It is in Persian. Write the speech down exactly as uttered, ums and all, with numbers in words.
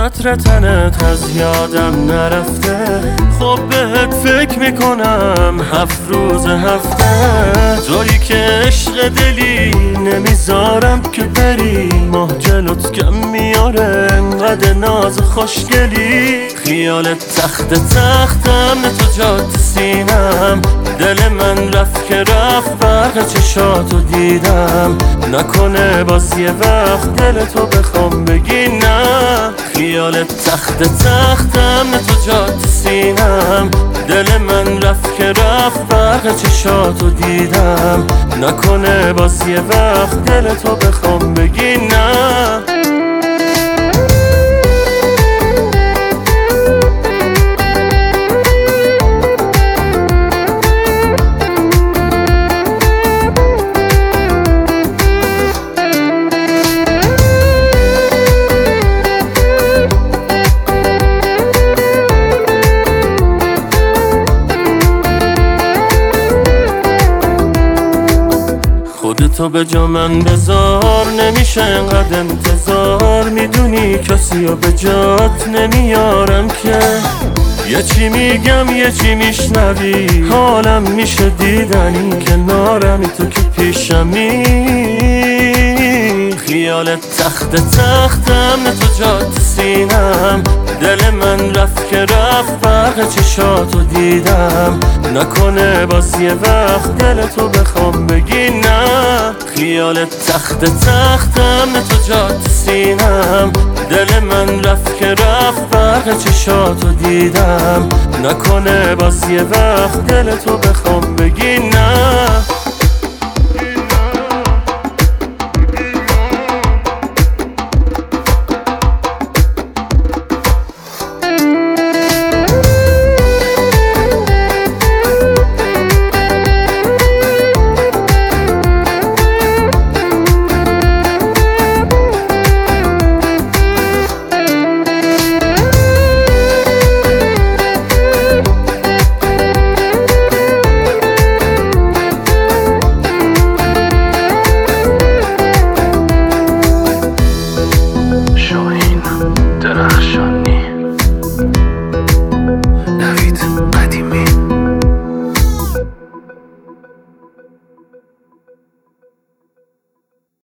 چتر تنت از یادم نرفته، خب بهت فکر میکنم هفت روز هفته. تویی که عشق دلی نمیذارم که بری، ماه جلوت کم میاره انقدر ناز خوشگلی. خیالت تخت تختم نه تو جات سینم، دل من رفت که رفت برق چشاتو دیدم. نکنه باز یه وقت دل تو بخوام بگی نه. خیالت تخت تختم نه تو جات سینم، دل من رفت که رفت برق چشاتو دیدم. نکنه باز یه وقت دل تو بخوام بگی نه. خودتو به جا من بذار، نمیشه انقدر انتظار. میدونی کسی رو به جات نمیارم که، یه چی میگم یه چی میشنوی. حالم میشه دیدنی کنارمی تو که پیشمی. خیالت تخت تختم نه تو جات سینم، دل من رفت که رفت برق چشاتو دیدم. نکنه باز یه وقت دل تو بخوام بگی نه. خیالت تخت تختم نه تو جات سینم، دل من رفت که رفت برق چشاتو دیدم. نکنه باز یه وقت دل تو بخوام بگی نه.